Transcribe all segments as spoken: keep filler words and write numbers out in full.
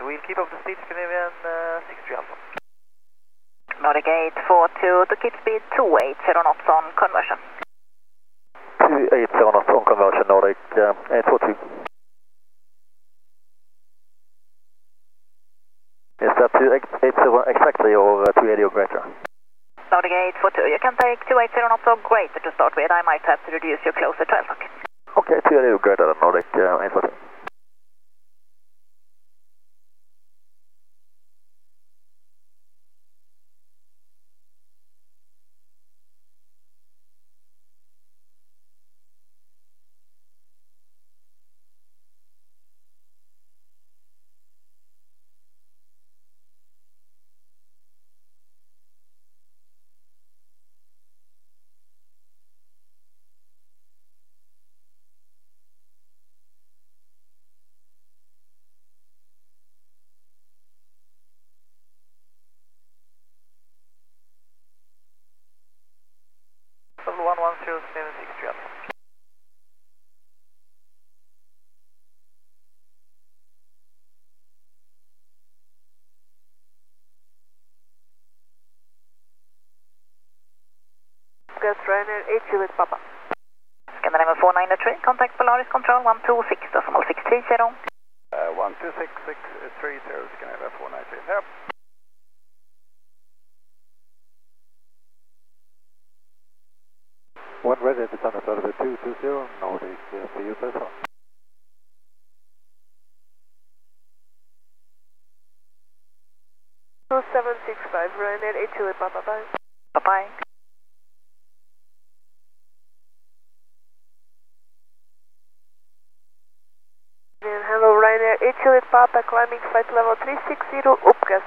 we'll keep up the speed, Scandinavian uh, six three Alpha. Nordic eight four two to keep speed two eight zero knots on conversion. two eight zero knots on conversion, Nordic uh, eight four two. Is that two eight zero exactly or uh, two eighty or greater? Nordic eight four two, you can take two eight zero knots or greater to start with. I might have to reduce you closer to Alpha. Okay, two eighty or greater than Nordic uh, eight four two. one one zero seven six three Alpha. Gus Ryanair eight Juliet Papa. Scandinavian four nine three, contact Polaris Control one two six decimal six three zero. Uh, one two six six three zero, Scandinavian four nine three. Yep. When ready, descend to Service two two zero, Nordic uh, for you, press on. two seven six five, Ryanair eight Juliet Papa, bye. Bye-bye. And hello, Ryanair eight Juliet Papa, climbing flight level three six zero, Upgas.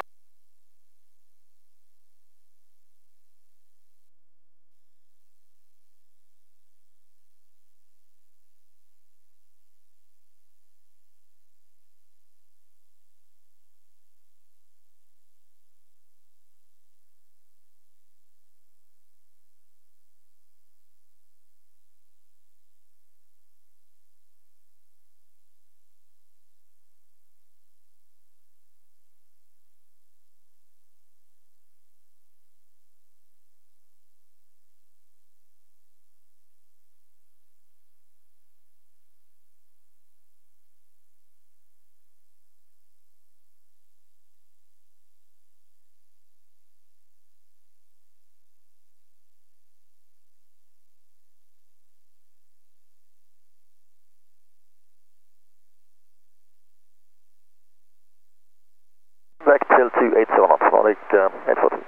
Back till two eight zero knots, Nordic uh, eight four two.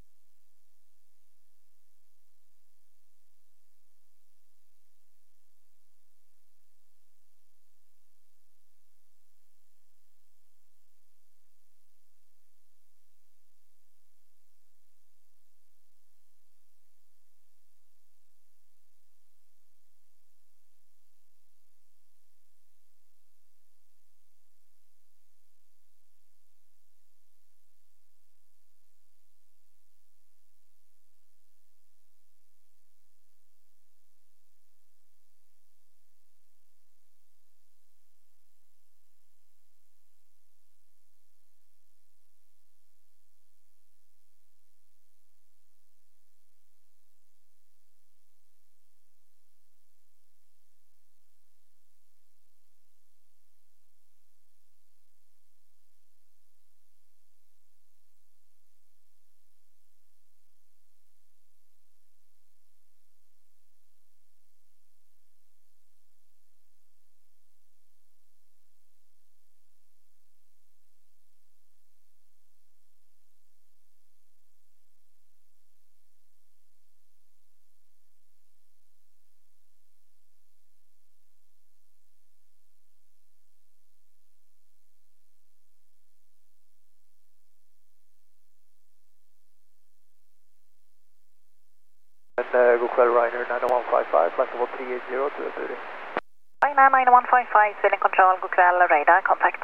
And uh, Google Ryanair nine one five five, flight level three eight zero to thirty. Ryanair nine one five five, ceiling control, Google radar, contact.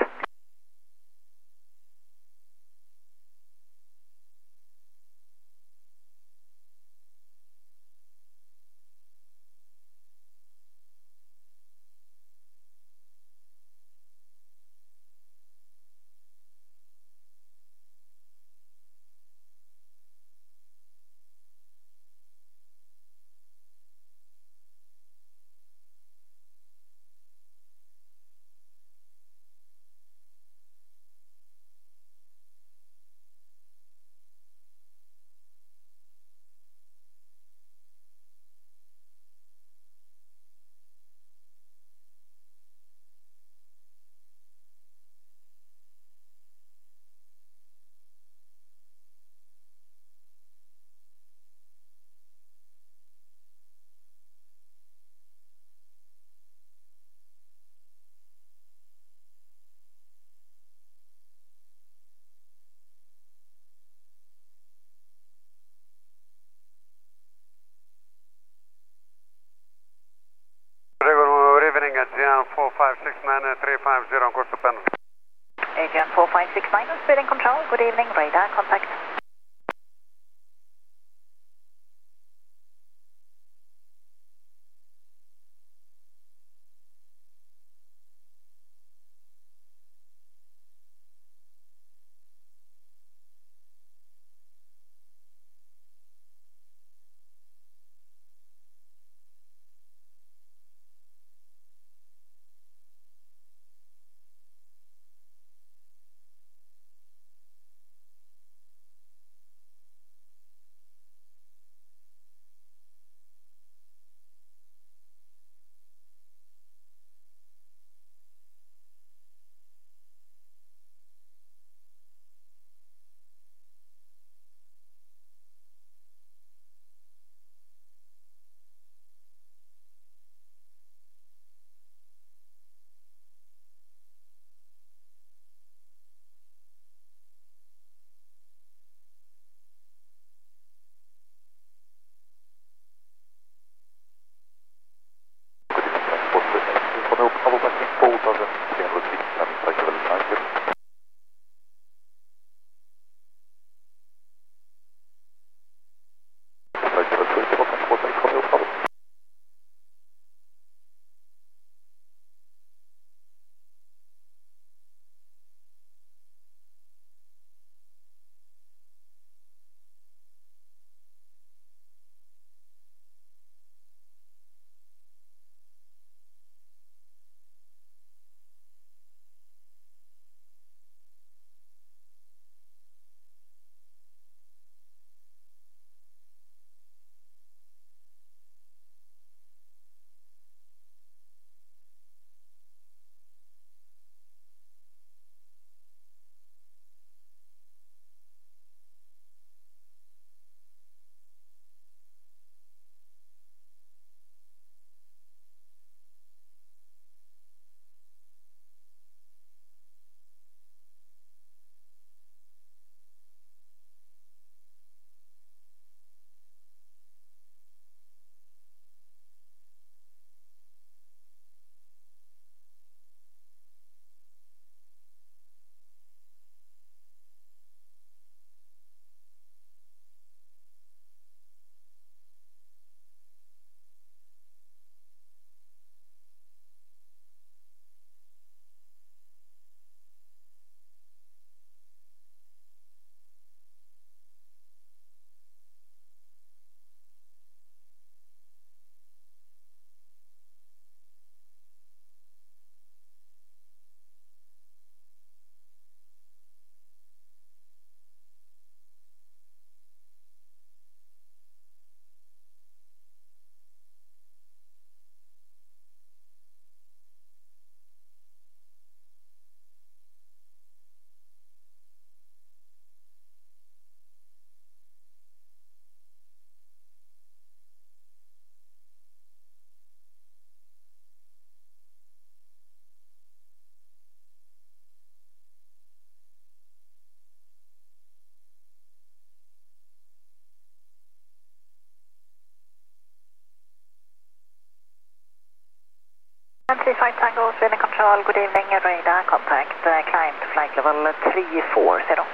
speeding at G N four five six nine three five zero on course to Penn. Adrian four five six nine on speeding control, good evening, radar contact. three five Tango, speeding control, good evening, radar contact, uh, climb to flight level three four zero.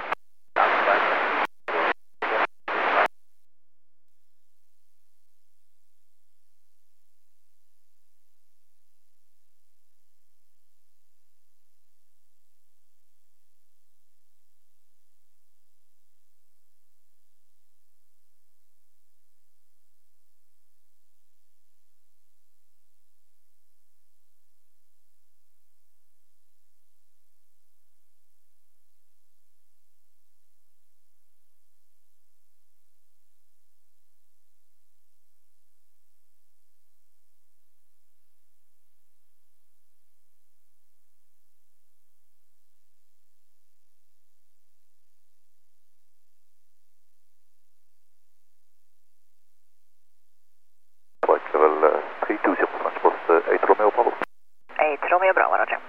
eight Romeo Bravo, Roger.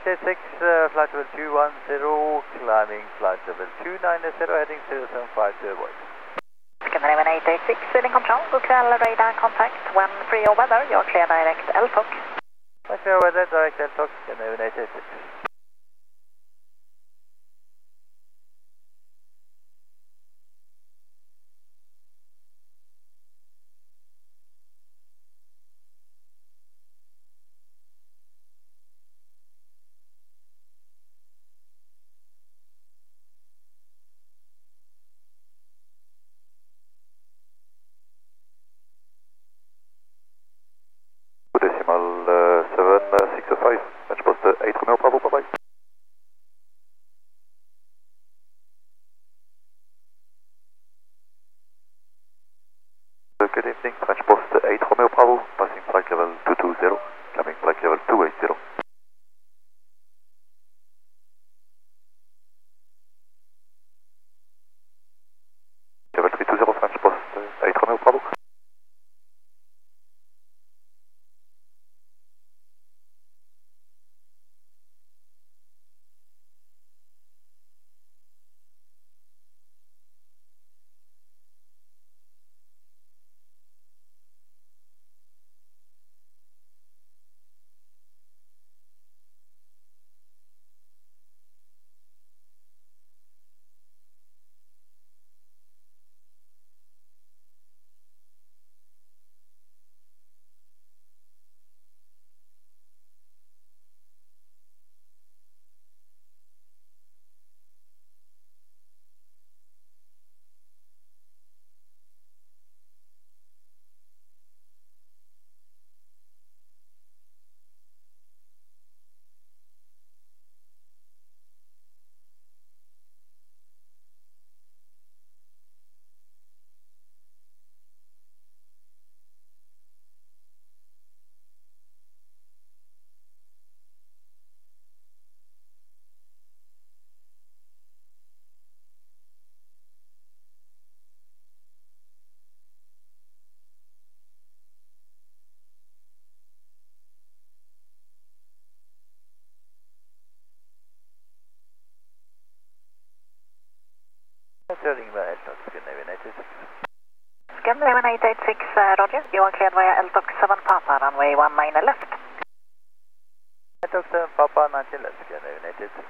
eight eight six, uh, flight level two one zero, climbing flight level two nine zero, heading zero seven five to avoid. Scandinavian eight eight six, leading control, good kväll, radar contact, when free of weather, you're clear direct L T O C. Tack för weather, direct L T O C, Scandinavian eight eight six. Decimal uh, seven six five, match post uh, eight Romeo Bravo, bye bye. Uh, good evening, French post uh, eight Romeo Bravo, passing flight level two two zero, climbing flight level two eight zero. Level three two zero, French post uh, eight Romeo Bravo. Ringberg L T O C, Scandinavian eight eight six. Scandinavian eight eight six, uh, Roger, you are cleared via L T O C seven Papa, runway one nine left. L T O C seven Papa, nineteen left, Scandinavian eight eight six.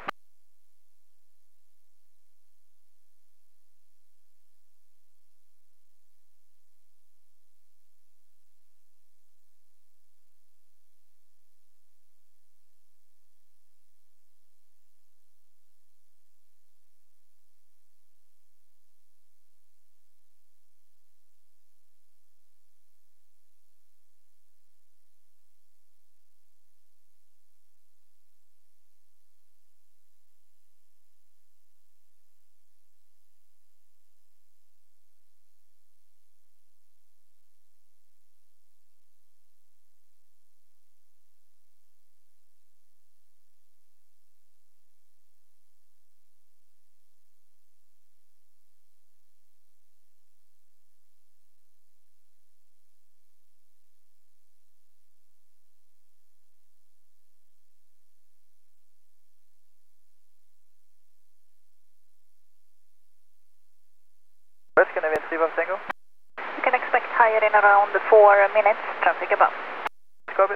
Scandinavian three five Tango. You can expect higher in around four minutes, traffic above. Copy.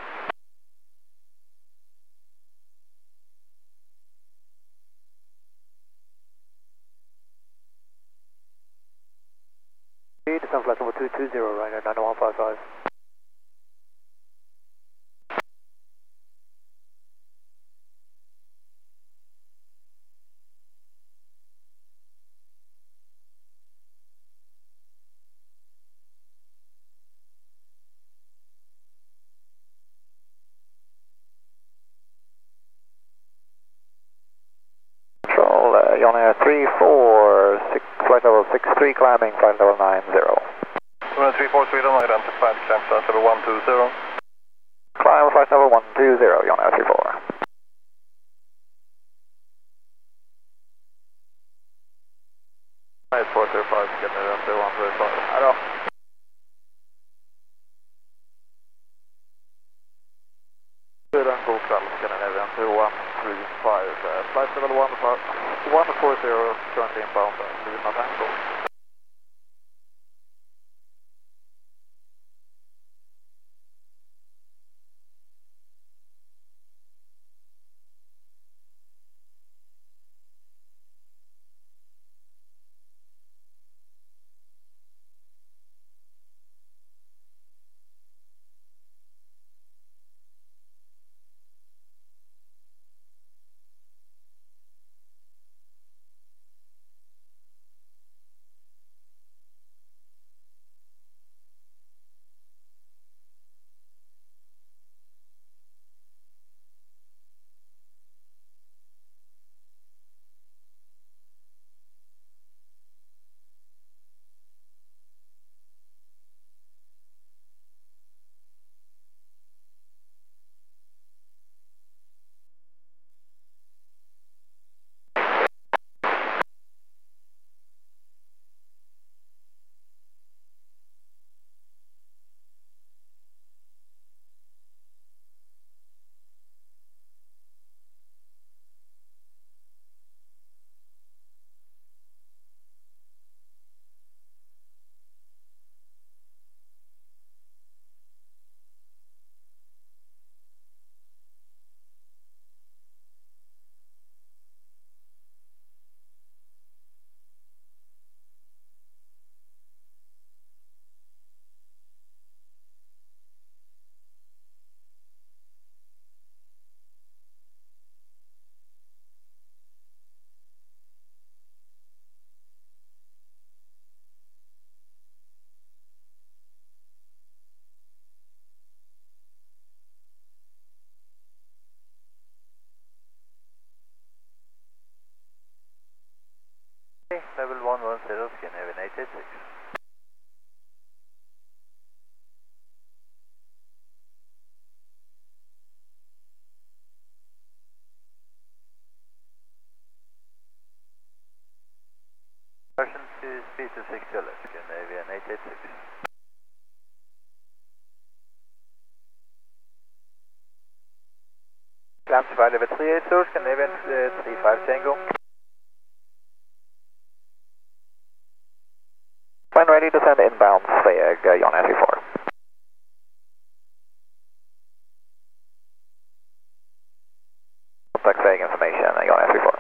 Descend flight level two two zero, Ryanair nine one five five. three four six, flight level six three, climbing flight level nine zero. three four Sweden, identified, climb flight level one two zero. Climb flight level one two zero, John Air three four. eight four two five, get me up to one three five. Hallå. Hur en god kväll, Scandinavian three five, uh, flight level one four zero, currently inbound, uh, Lima Tango. Level one one zero, Scandinavian eight eight six. Version to speed to six alert, Scandinavian eight eight six. Clamp flight level three eight zero, Scandinavian uh, three five Tango. When ready to send inbound, Sveag, uh, Jan S V four. Contact Sveag information, uh, Jan S V four.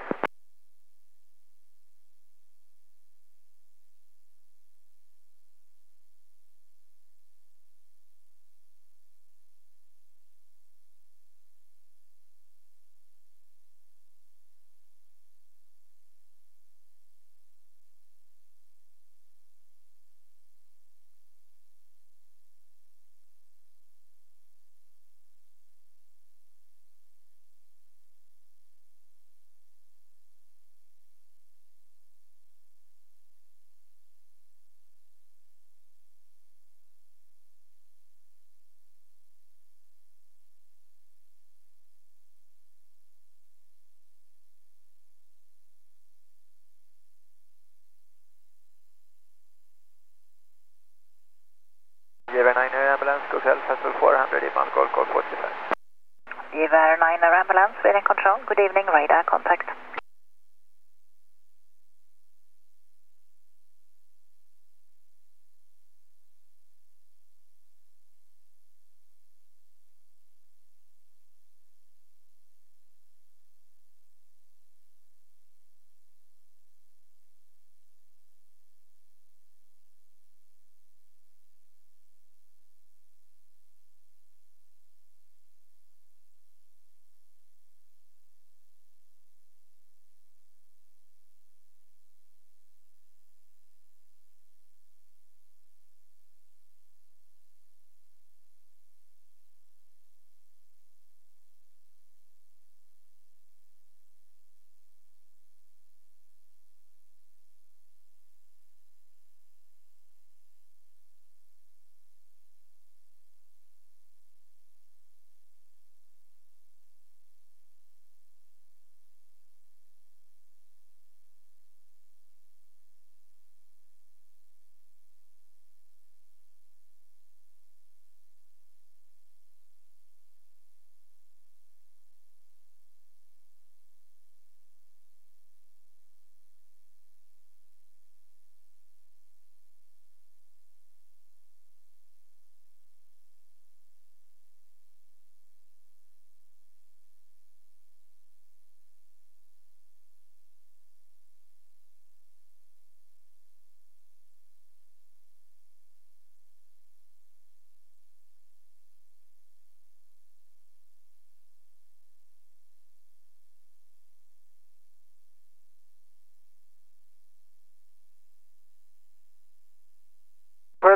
Giver nine ambulance, Hotel Festival four hundred, Iman Golf Golf forty-five. Giver nine ambulance, we're in control. Good evening, radar contact.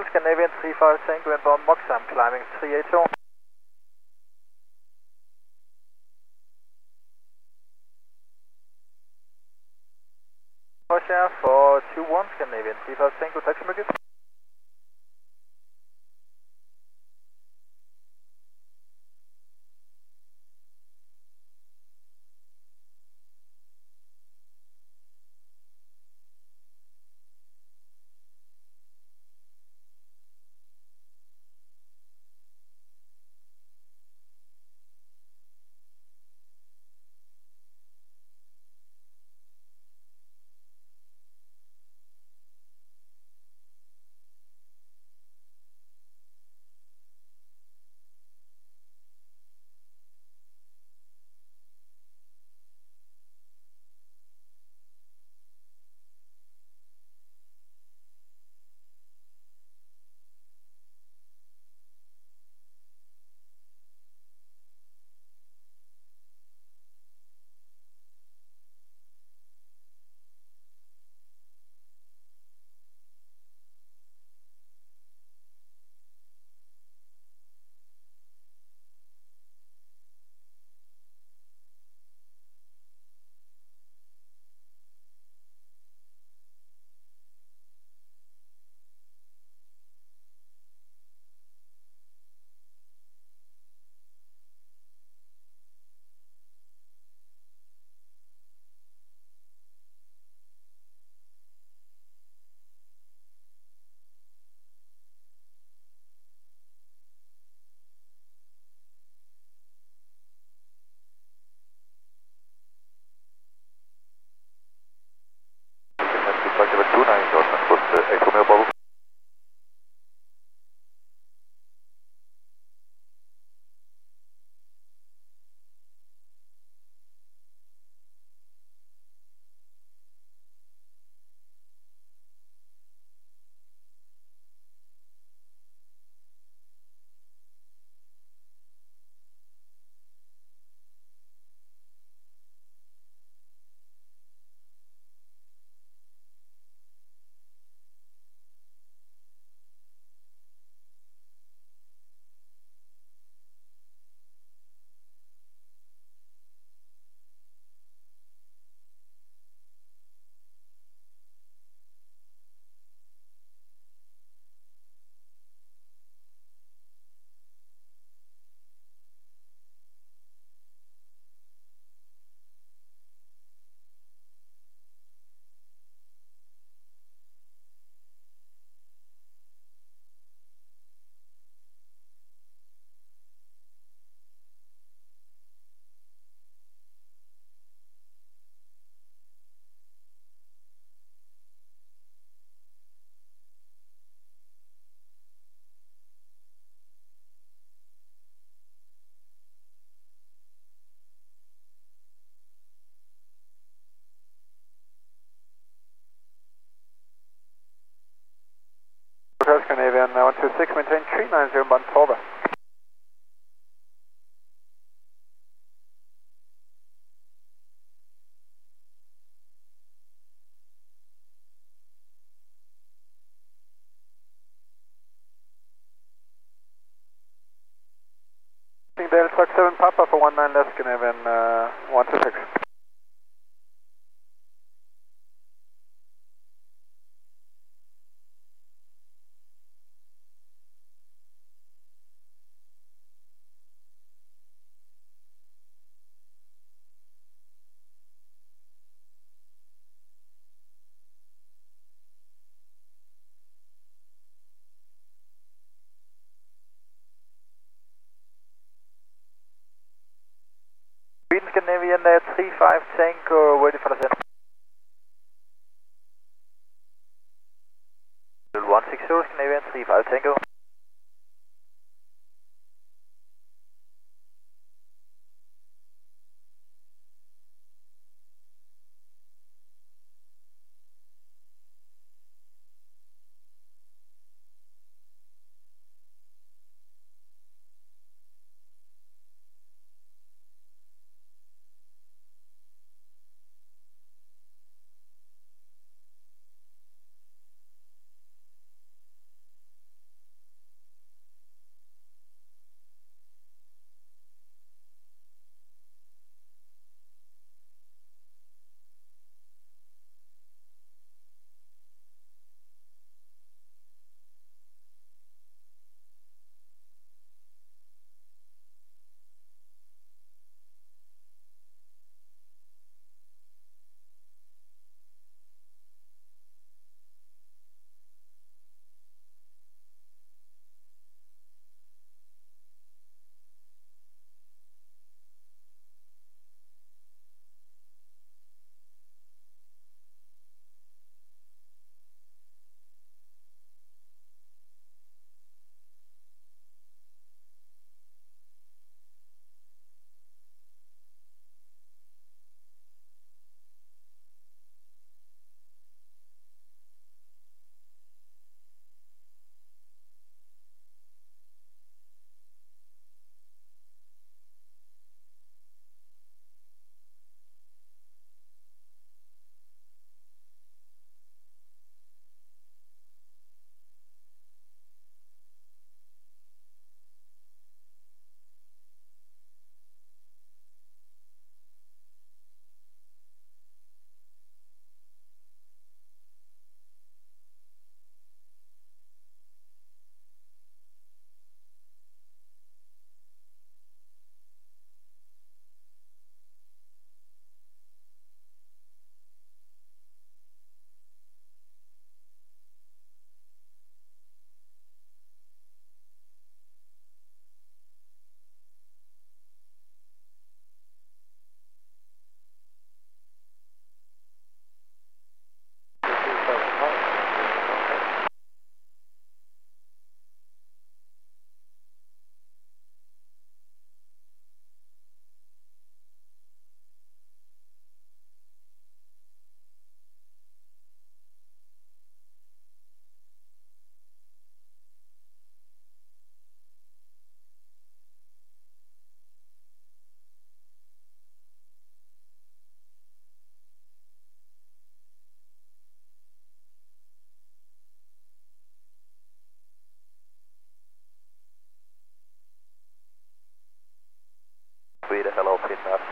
Scandinavian three five Tango inbound Moxham, climbing three eight zero. Russia for two one Scandinavian three five Tango, taxi market. Flight level two nine, your transport uh, eight Romeo Bravo. Hotel Scandinavian uh, one two six, maintain three nine zero, band over. Dale Truck seven Papa for one nine left Scandinavian uh, one two six. Sweden Scandinavian uh, three five Tango, ready for the set. one six zero Scandinavian three five Tango.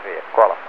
V, Kuala.